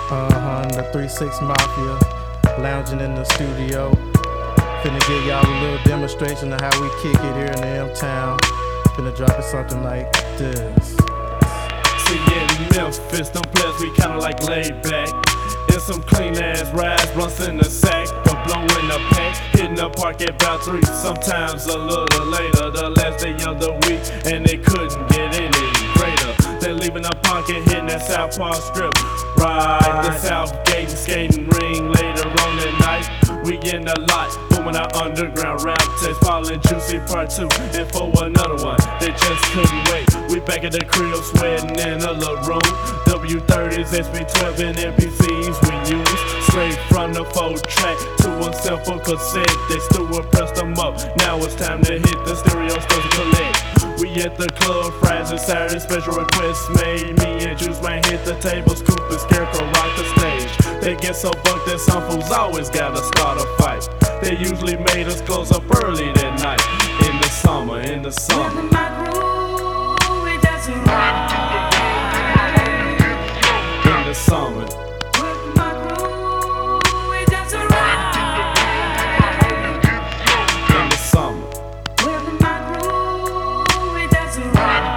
The 3-6 Mafia, lounging in the studio. Finna give y'all a little demonstration of how we kick it here in the M-Town. Finna drop it something like this. See, in Memphis, them players we kinda like laid back. In some clean ass rides, runs in the sack, or blowing the pack, hitting the park at about 3, sometimes a little later. The last day of the week, and they couldn't get any greater. They leaving the pocket, hitting that South Park strip. Ride the South Gate and skating ring later on the night. We in the lot, booming our underground rap taste, falling juicy part 2, and for another one, they just couldn't wait. We back at the crib, sweating in a little room. W30s, SP12 and MPCs we use, straight from the 4-track to a simple cassette. They still pressed them up, now it's time to hit the stereo stores and collect. We at the club, fries and Saturday, special requests made. Me and Juice Man hit the table, Scoop and Scarecrow rock the stage. They get so bucked that some fools always gotta start a fight. They usually made us close up early that night. In the summer, in the summer. In my groove, it doesn't ride. In the summer. With my groove, it doesn't ride. In the summer. With my groove, it doesn't ride.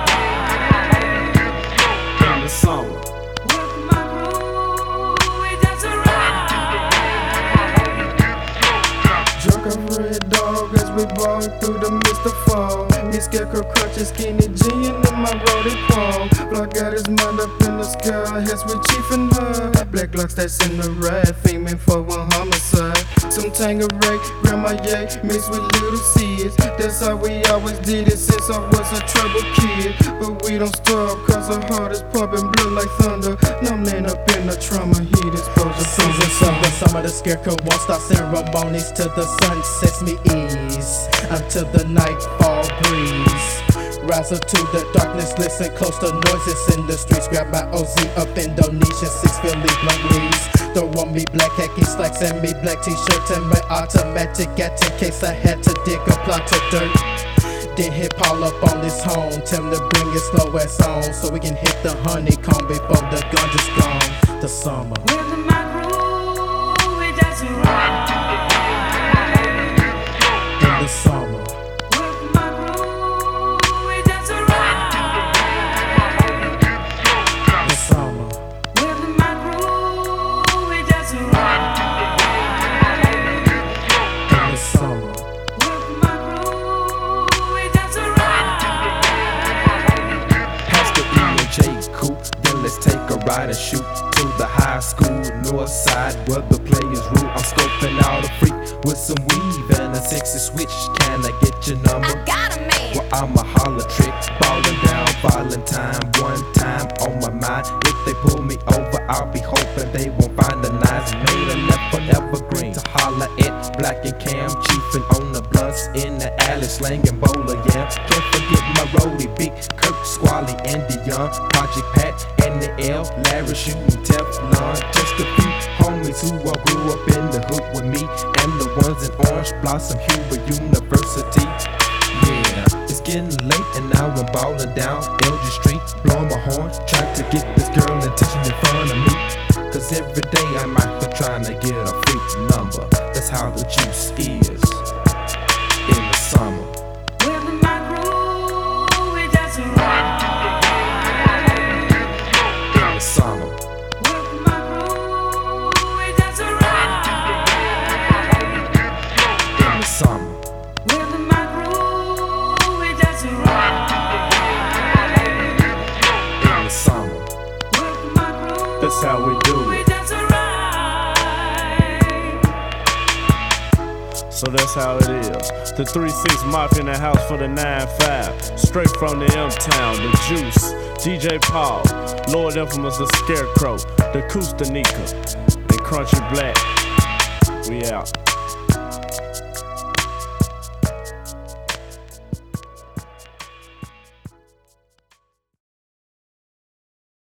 In the summer. With my groove, it doesn't ride. Drunk of Red Dog as we ball through the mist of fall. Me Scarecrow crutches, skinny jean in my roadie paw. Block got his mind up in the sky, as we chiefin' her. Black Glocks that's in the ride, faming for one homicide. Some Tangeray, Grandma Ye, mixed with little seeds. That's how we always did it since I was a troubled kid. But we don't stop, cause our heart is pumping blood like thunder. Numbing up in the trauma, heat exposure. Summer, the Scarecrow won't stop ceremonies till the sun sets me ease, until the nightfall breeze. Rise up to the darkness, listen close to noises in the streets. Grab my OZ up Indonesia, 6 Philly blunt leaves. Throw on me black khaki slacks and me black t-shirt and my automatic gat in case I had to dig a plot of dirt. Then hit Paul up on this home, tell him to bring his slow ass on, so we can hit the honeycomb before the gun's gone. The summer. With my groove, it doesn't ride. In the summer. With my groove, it doesn't ride. The summer. With my groove, it doesn't ride. In the summer. With my groove, it doesn't ride. Past the E and J coupe, then let's take a ride and shoot to the high school north side where the players rule. I'm scoping out a freak with some weave and a sexy switch. Can I get your number? I got a man. Well, I'm a holler trick, ballin' down Valentine. One time on my mind, if they pull me over, I'll be hoping they won't find the knives. Made a left for evergreen to holler at Black and Cam, chiefin' on the blunts in the alley, slangin' bowler, yeah. Can't forget my roadie, Big Kirk, Squally, and Dion, Project Pat, and the L, Larry shooting Teflon. Just a few homies who all grew up in the hood with me, and the ones in Orange Blossom, Hubert University. Yeah, it's getting late and now I'm ballin' down LG Street, blowing my horn, trying to get this girl attention in front of me. Cause every day I'm out here trying to get a freak number. That's how the juice is in the summer. With my groove, it doesn't ride. In the summer. With my groove, it doesn't ride. In the summer. With my groove, it doesn't ride. In the summer. With my groove, That's how we do it. it doesn't ride. So that's how it is. The 3-6 Mafia in the house for the 9-5. Straight from the M-Town, the Juice, DJ Paul, Lord Infamous, the Scarecrow, the Kustanika, and Crunchy Black. We out.